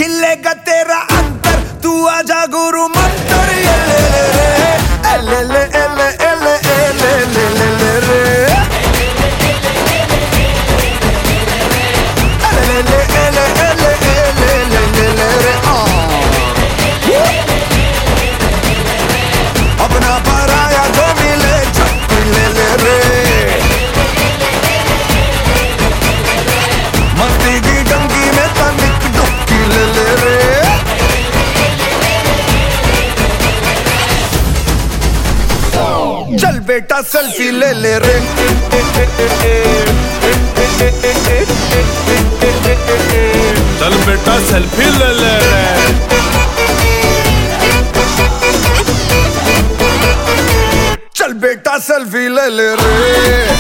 खिलेगा तेरा अंतर, तू आजा गुरु मंत्र। ये ले ले रे, ले ले ले ले ले ले ले रे, ले ले ले ले ले ले रे। अपना पराया जो मिले झपकी ले ले रे, मस्ती की डंकी में तनिक डुबकी ले ले रे। चल बेटा सेल्फी ले ले रे, चल बेटा सेल्फी ले ले रे। चल बेटा सेल्फी ले ले रे।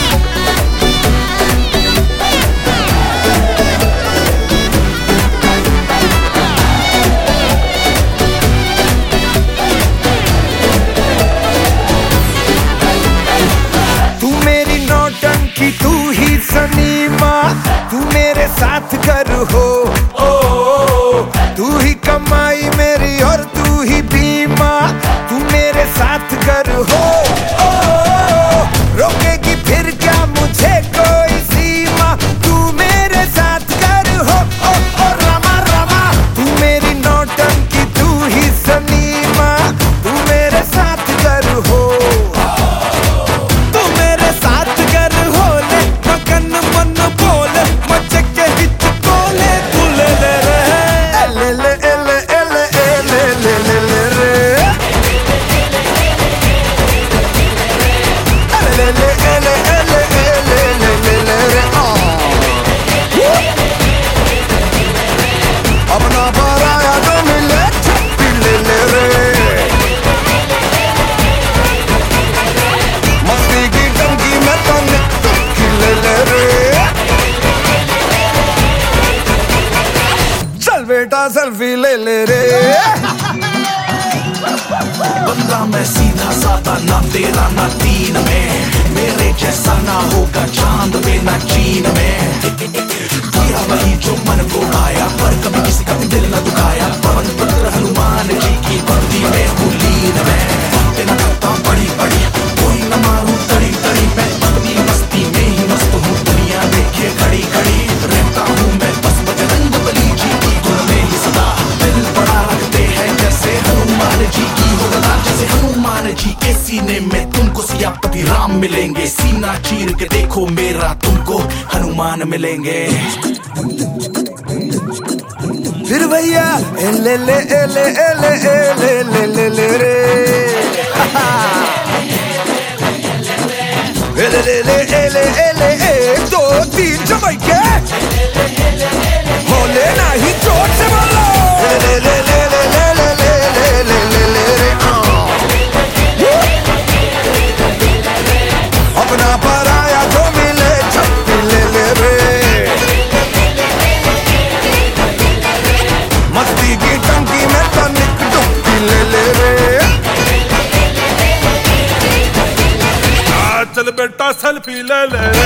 तू मेरी नौटंकी, तू ही सनीमा, तू मेरे साथ कर हो। तू ही कमाई मेरी और तू ही बीमा, तू मेरे साथ कर हो। रोकेगी फिर क्या मुझे कोई सीमा, तू मेरे साथ कर हो। रमा रमा, तू मेरी नौटंकी, तू ही सनीमा, तू मेरे साथ कर हो। तू मेरे साथ कर हो ले, मगन मन बोल, मजे के हिच बोले। तू ले ले रे, ले ले ले ले ले ले ले रे, ले ले ले ले ले रे। अपना पराया जो मिले झपकी ले ले रे, मस्ती की टंकी में तनिक डुबकी ले ले रे। चल बेटा सेल्फी ले ले रे। बंदा मैं सीधा साधा, ना तेरा ना दीन में, मेरे जैसा ना होगा चांद में ना चीन में। किया वही जो मन को आया, पर कभी किसी का भी दिल न दुखाया। पवन पुत्र हनुमान जी की भक्ति में हूँ लीन में। तेरा करता बड़ी बड़ी, कोई न मारूं तड़ी तड़ी। मैं अपनी मस्ती में ही मस्त हूँ, दुनिया देखे खड़ी खड़ी। रहता हूँ मैं बस बजरंग बली जी की धुन में ही सदा। दिल बड़ा रखते हैं जैसे हनुमान जी की होगा, जैसे हनुमान जी के सीने में तुमको सियापति राम मिलेंगे। सीना चीर के देखो मेरा, तुमको हनुमान मिलेंगे। फिर भैया ले ले ले ले ले ले ले ले रे, ले ले ले ले ले 1 2 3 जमाइके हो लेना ही जोर से बोलो। ले ले ले ले ले ले ले ले ले ले रे। अपना पराया जो मिले झपकी ले ले रे, मस्ती की टंकी में तनिक डुबकी ले ले रे। चल बेटा सेल्फी ले ले रे।